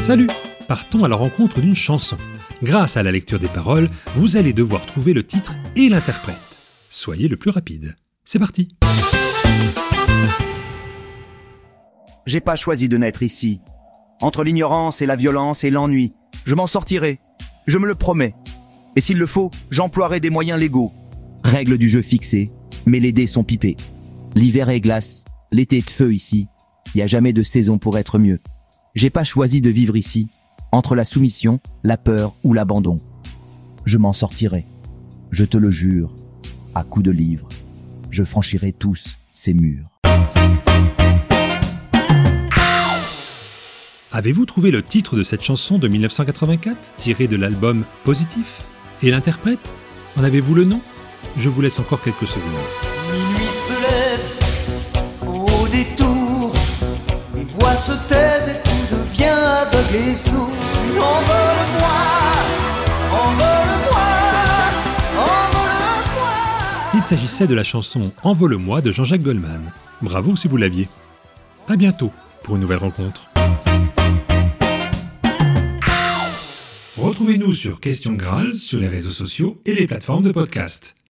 Salut! Partons à la rencontre d'une chanson. Grâce à la lecture des paroles, vous allez devoir trouver le titre et l'interprète. Soyez le plus rapide. C'est parti! J'ai pas choisi de naître ici. Entre l'ignorance et la violence et l'ennui, je m'en sortirai. Je me le promets. Et s'il le faut, j'emploierai des moyens légaux. Règles du jeu fixées, mais les dés sont pipés. L'hiver est glace, l'été est de feu ici. Y a jamais de saison pour être mieux. J'ai pas choisi de vivre ici, entre la soumission, la peur ou l'abandon. Je m'en sortirai. Je te le jure, à coups de livres, je franchirai tous ces murs. Avez-vous trouvé le titre de cette chanson de 1984, tirée de l'album Positif? Et l'interprète? En avez-vous le nom? Je vous laisse encore quelques secondes. Minuit se lève au détour, les voix se taisent et tout devient aveugle et sourd. Envole-moi, envole-moi, envole-moi. Il s'agissait de la chanson Envole-moi de Jean-Jacques Goldman. Bravo si vous l'aviez. À bientôt pour une nouvelle rencontre. Retrouvez-nous sur Question Graal sur les réseaux sociaux et les plateformes de podcast.